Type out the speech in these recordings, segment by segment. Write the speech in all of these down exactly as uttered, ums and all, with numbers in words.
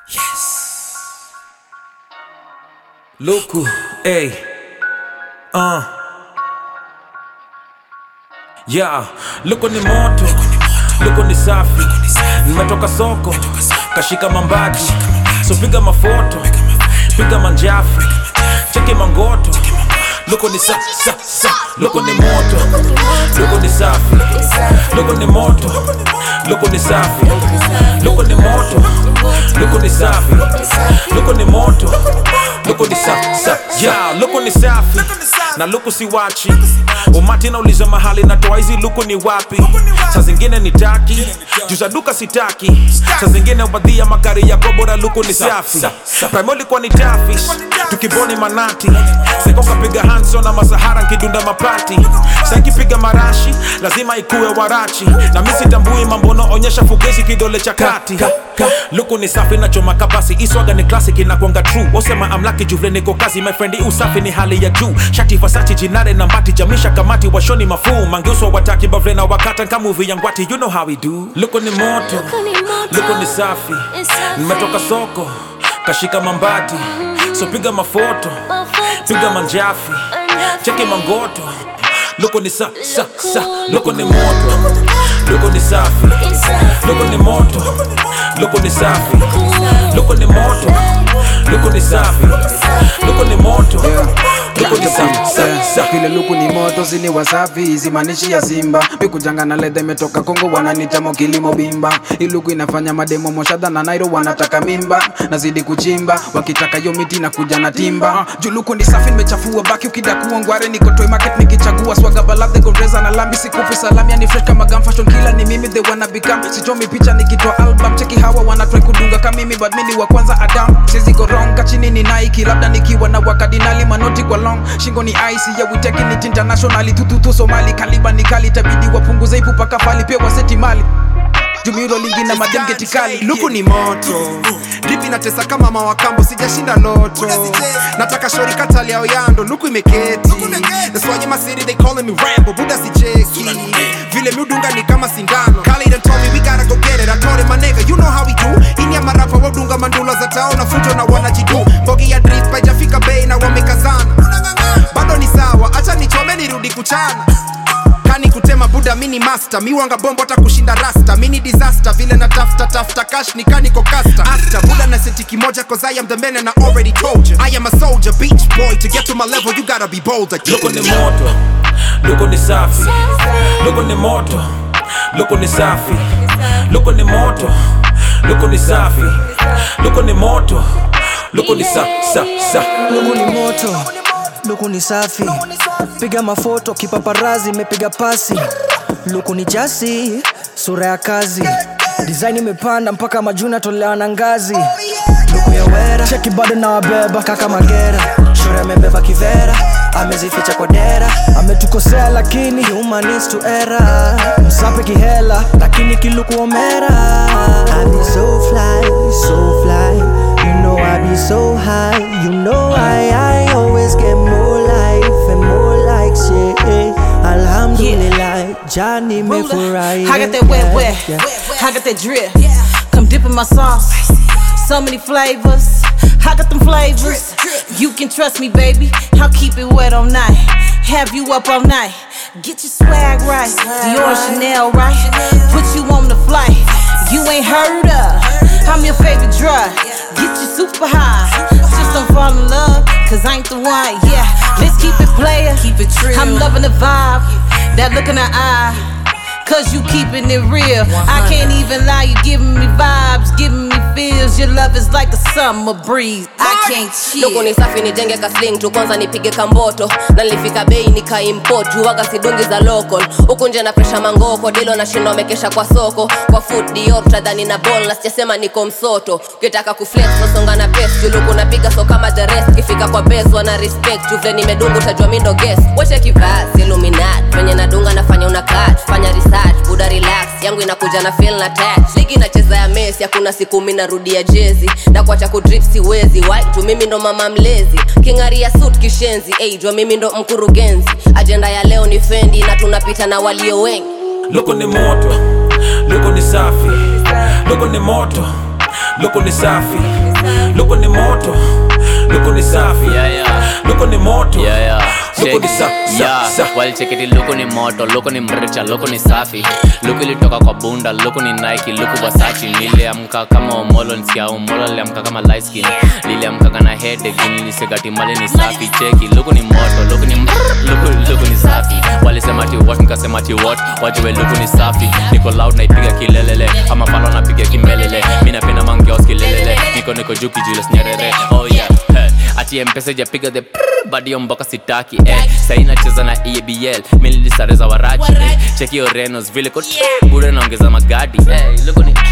Yes. Luku, hey. Uh. Yeah, luku ni moto, luku ni safi. Nimetoka soko, kashika mambati. So piga mafoto, piga manjafi. Cheki mangoto. Luku ni sa, sa, sa. Luku ni moto, luku ni safi. Luku ni moto, luku ni safi. Luku ni moto, luku ni safi. Luku ni moto, luku ni sa, sa. Yeah, luku ni safi. Na luku si wachi. Umati na uliza mahali na toa hizi luku ni wapi. Saa zingine ni taki, juza duka sitaki. Saa zingine ubadhia makari ya kobora luku ni safi. Primo likuwa ni tafish, tukiboni manati. Seko kapiga Hanson na Masahara nkidunda mapati. Saiki piga marashi, lazima ikuwe warachi. Na misi tambui mambono onyesha fugezi kidole cha kati. Luku ni safi na choma kabasi. Iswaga ni classic na kuanga true. Osema amlaki juvle niko kazi. My friend usafi ni hali ya juu. Shati Versace jinare na mbati. Jamisha kamati washoni mafuu. Mangeuswa wataki bavle na wakata nka movie ya ngwati. You know how we do. Luku ni moto, luku ni safi. Nimetoka soko, kashika mambati. So piga mafoto, piga manjafi. Cheki mangoto. Luku ni sa, sa, sa. Luku ni moto, luku ni safi. Luku ni moto, luku ni safi. Luku ni moto, luku ni safi. Luku ni moto, luku ni safi, sa, sa. Vile luku ni moto zini wasafi, zimanishi ya Simba. Mikujanga na ledhe metoka Kongo wananita mokilimo bimba. Iluku inafanya mademo moshada na Nairo wanataka mimba. Nazidi kuchimba, wakitaka yo miti na kuja na timba. Juluku ni safi nimechafua baki ukidakuwa ngware. Niko toy market nikichagua swaga balab the goreza na lambi. Sikupi salami ya ni fresh kama gum fashion killer ni mimi they wanna become. Sichomi picha nikitoa album cheki hawa wana try kudunga kama mimi but mimi wa kwanza Adam. Sizi go wrong kachini ni Nike labda nikiwa na wakadinali manoti kwa long. Shingo ni icy yeah we taking it internationally. Tututu Somali kaliba ni kali tabidi wapunguze ipupa kafali pia waseti mali. Jumiro lingi na madem getikali. Luku ni moto, dripi na tesa kama mawakambo sijashinda loto. Nataka shori katali yao yando, luku imeketi. That's why in my city they calling me Rambo, buda si cheki. Vile miudunga ni kama sindano. Kali done told me we gotta go get it. I told him my nigga you know how we do. Ini ya marapa wadunga mandula za tao na fujo na wanajidu. Bogi ya drift paijafika bay na wamekazana. Bado ni sawa, acha nichome nirudi kuchana. Kani kutema buda mini master. Mi wanga bombo hata kushinda rasta. Mini disaster vile na tafta tafta cash ni kani kokasta. After buda na senti kimoja cause I am the man and I already told you I am a soldier, beach boy. To get to my level you gotta be bolder. Luku ni moto, luku ni safi. Luku ni moto, luku ni safi. Luku ni moto, luku ni safi. Luku ni moto, luku ni sa, sa, sa. Luku ni moto, luku ni safi. Piga mafoto kipaparazi mepiga pasi. Luku ni jasi, sura ya kazi. Design imepanda mpaka majuna tolewa na ngazi. Luku ya wera, cheki bado na wabeba kaka Magera. Shura amebeba kivera, amezificha kwa dera. Ametukosea lakini human is to error. Msape kihela, lakini kiluku omera. I be so fly, so fly. You know I be so high. You know I, I always get more life and more like shit. Alhamdulillah, Johnny me for right. I got that wet wet, I got that drip. Come dip in my sauce. So many flavors, I got them flavors. You can trust me, baby. I'll keep it wet all night. Have you up all night. Get your swag right. Dior Chanel right. Put you on the flight. You ain't heard of. I'm your favorite drug. Get you super high. Just don't fall in love, cause I ain't the one. Yeah, let's keep it player. Keep it true. I'm loving the vibe. That look in the eye. Cause you keeping it real. I can't even lie, you giving me vibes, giving me feels. Your love is like the summer breeze. I can't chill. Luku ni safi nijenge ka sling tu kwanza nipige kamboto. Na nilifika bei nika import juwaga sidungi za local. Huku nje na presha mangoko dilo na shindo mekesha kwa soko. Kwa food diop tadhani na ball na sijasema niko msoto. Ukitaka kuflex nosonga na best. Luku napiga so kama the rest. Kifika kwa base wana respect. Tuvle nimedungu utajua mindo guest. Wache kivasi Illuminati. Venye nadunga nafanya una catch. Fanya research. Buda relax, yangu inakuja na feel na touch. Ligi nacheza ya Messi, hakuna siku mimi narudia jezi. Na kuacha kudrip siwezi, why? Tu mimi ndo mama mlezi. Kingaria suit kishenzi, ey, jua mimi ndo mkurugenzi. Agenda ya leo ni Fendi na tunapita na walio wengi. Luku ni moto, luku ni safi. Luku ni moto, luku ni safi, luku ni moto, luku ni safi, Yeah, yeah. luku ni moto, Yeah, yeah. luku ni Check. sa, sa, Yeah. sa. Well, check it, luku ni moto, luku ni mricha, luku ni safi. Luku ilitoka kwa bunda, luku ni Nike, luku Versace. Niliamka kama Omolo, nisikia Omolo, niliamka kama light skin. Niliamka kana headache, nilisegati mali ni safi. Check it, luku ni moto, luku ni mr- luku, luku ni safi. Walisema ati what, nikasema ati what, wajue luku ni safi. Niko loud naipiga kilelele, ama palo napiga kimelele. Mimi napenda mangeos kilelele, niko niko juu kijules nyerere. Oh yeah, hey. Ati mpesa japiga the prrr, badi yo mboka sitaki eh. Sahi nacheza na E A B L, mimi nilisareza warachi eh. Check your Renos, vile kot bure naongeza magadi eh. Luku ni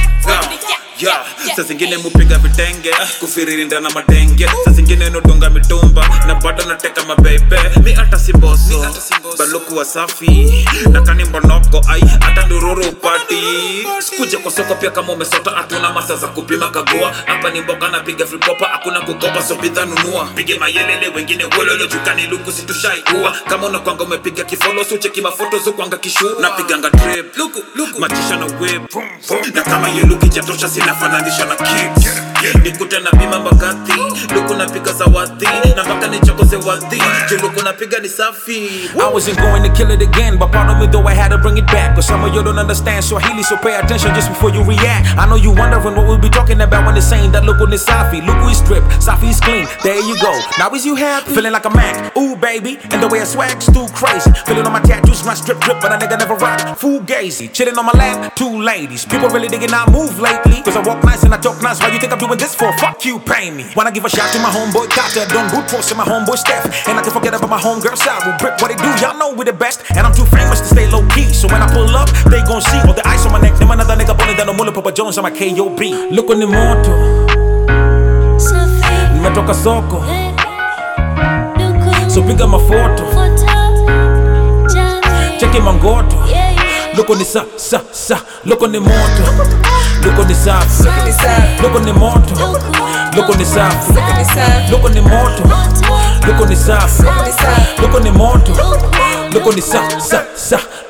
Yeah, saa zingine mupiga vitenge kufiririnda na madenge, saa zingine nudunga mitumba na bado nateka mabebe. Mi ata si boso baluku wa safi na kani mbonoko ai ata ndururu upati. Kuja kwa soko pia kama umesota, atuna masa za kupima kagua. Hapa ni mboka na piga flipopa, hakuna kukopa so bidha nunua. Pige mayelele wengine wololo jukani luku situshai uwa. Kama unakwanga umepiga kifolo so cheki mafoto zo kwanga kishu. Napiganga trip luku luku matisha na whip na kama yu luki jatosha sina fananisha na kicks. Nikute na bima mbakati luku napiga zawadi na mpaka ni choko ze wadhi juu luku napiga ni safi. I wasn't going to kill it again, but pardon me though I had to bring it back. Cause some of you don't understand Swahili, so pay attention just before you react. I know you wondering what we'll be talking about when they're saying that luku ni safi. Luku is stripped, safi is clean, there you go. Now is you happy? Feeling like a Mac, ooh baby. And the way I swag's too crazy. Feeling on my tattoos, my strip drip, but a nigga never rock fugazi. Chilling on my lap, two ladies. People really digging I move lately. Cause I walk nice and I talk nice. Why you think I'm doing this for? Fuck you, pay me. Wanna give a shout to my homeboy Kata, Don Boot Force and my homeboy Steph. And I can forget about my homegirl Saru. Brick what they do, y'all know we the best. And I'm too famous to stay low key. So when I pull up, they gon' see all the ice on my neck. Them another nigga bullet than a mullet, Papa Jones on my K O B. Look on the moto, nimetoka soko, so piga mafoto, cheki mangoto. Look on the sa, sa, sa. Look on the moto, look on the safi. Look on the moto, look on the safi. Look on the moto, look on the safi. Look on the moto, look on the sa, sa, sa.